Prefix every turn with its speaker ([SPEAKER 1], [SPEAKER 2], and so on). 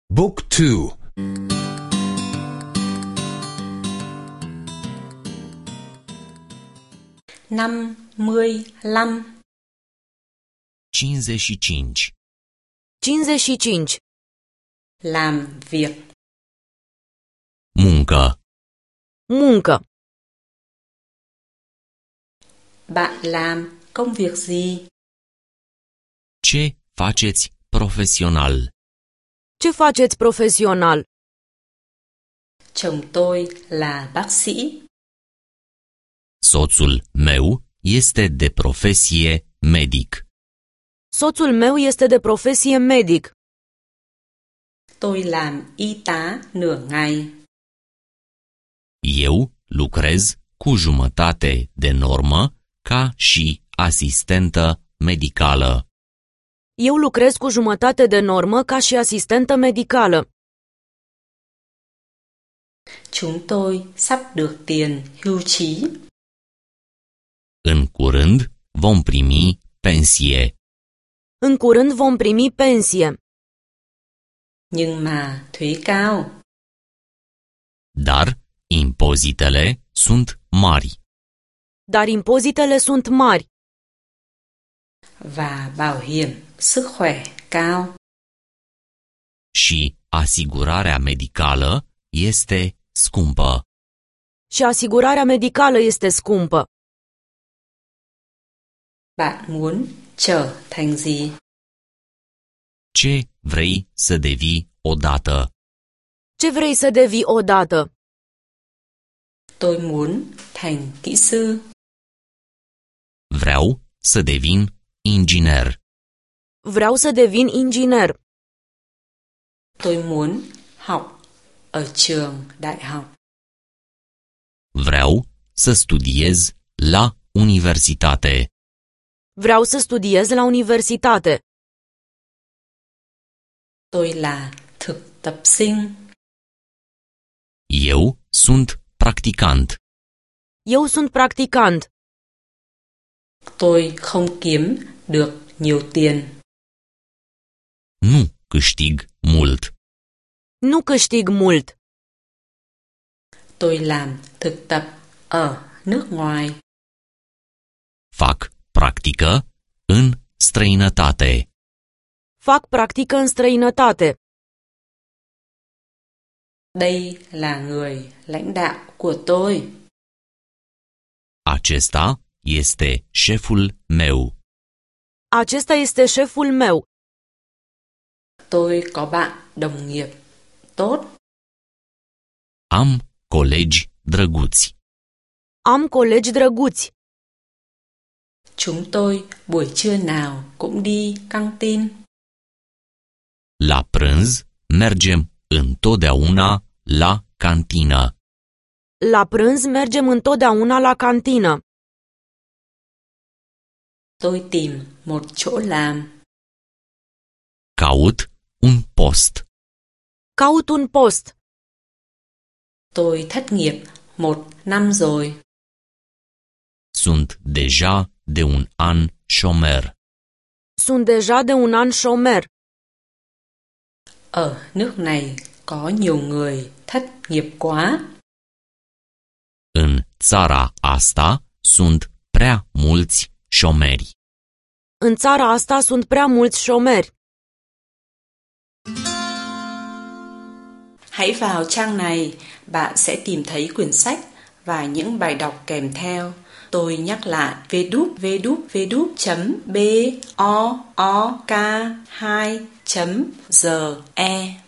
[SPEAKER 1] Book 2.
[SPEAKER 2] 55.
[SPEAKER 3] 55.
[SPEAKER 4] 55.
[SPEAKER 2] Làm việc.
[SPEAKER 3] Muncă.
[SPEAKER 4] Muncă.
[SPEAKER 2] Bạn làm công việc gì?
[SPEAKER 3] Ce faceți profesional?
[SPEAKER 4] Ce faceți profesional?
[SPEAKER 2] Chồng tôi là bác sĩ.
[SPEAKER 3] Soțul meu este de profesie medic.
[SPEAKER 4] Soțul meu este de profesie medic.
[SPEAKER 2] Tôi làm y tá nửa ngày.
[SPEAKER 3] Eu lucrez cu jumătate de normă ca și asistentă medicală.
[SPEAKER 4] Eu lucrez cu jumătate de normă ca și asistentă medicală.
[SPEAKER 2] Chúng tôi sắp được tiền hưu trí.
[SPEAKER 3] În curând vom primi pensie.
[SPEAKER 4] În curând vom primi pensie.
[SPEAKER 2] Nhưng mà thuế cao.
[SPEAKER 3] Dar impozitele sunt mari.
[SPEAKER 4] Dar impozitele sunt mari.
[SPEAKER 2] Và bảo hiểm sức khỏe cao.
[SPEAKER 3] Și asigurarea medicală este scumpă.
[SPEAKER 4] Și asigurarea medicală este scumpă.
[SPEAKER 2] Bạn muốn trở thành gì?
[SPEAKER 3] Ce vrei să devii odată?
[SPEAKER 4] Ce vrei să devii odată?
[SPEAKER 2] Tôi muốn thành kỹ sư.
[SPEAKER 3] Vreau să devin inginer.
[SPEAKER 4] Vreau să devin inginer.
[SPEAKER 2] Tôi muốn học ở trường đại học.
[SPEAKER 3] Vreau să studiez la universitate.
[SPEAKER 4] Vreau să studiez la universitate.
[SPEAKER 2] Tôi là thực tập sinh.
[SPEAKER 3] Eu sunt practicant.
[SPEAKER 4] Eu sunt practicant.
[SPEAKER 2] Tôi không kiếm được nhiều tiền.
[SPEAKER 3] Nu câștig mult.
[SPEAKER 4] Nu câștig mult.
[SPEAKER 2] Tôi làm thực tập ở nước ngoài.
[SPEAKER 3] Fac practică în străinătate.
[SPEAKER 4] Fac practică în străinătate.
[SPEAKER 2] Đây là người lãnh đạo của tôi.
[SPEAKER 3] Acesta este șeful meu.
[SPEAKER 4] Acesta este șeful meu.
[SPEAKER 2] Tôi có bạn đồng nghiệp tốt.
[SPEAKER 3] Am colegi drăguți.
[SPEAKER 4] Am colegi drăguți.
[SPEAKER 2] Chúng tôi buổi trưa nào cũng đi căng tin.
[SPEAKER 3] La prânz mergem întotdeauna la cantină.
[SPEAKER 4] La prânz mergem întotdeauna la cantină.
[SPEAKER 2] Tôi tìm một chỗ làm.
[SPEAKER 3] Caut un post.
[SPEAKER 4] Caut un post.
[SPEAKER 2] Tôi thất nghiệp 1 năm rồi.
[SPEAKER 3] Sunt deja de un an șomer.
[SPEAKER 4] Sunt deja de un an șomer.
[SPEAKER 2] Ở nước này có nhiều người thất nghiệp quá.
[SPEAKER 3] În țara asta sunt prea mulți șomeri.
[SPEAKER 4] În țara asta sunt prea mulți șomeri.
[SPEAKER 2] Hãy vào trang này, bạn sẽ tìm thấy quyển sách và những bài đọc kèm theo. Tôi nhắc lại www.book2.ge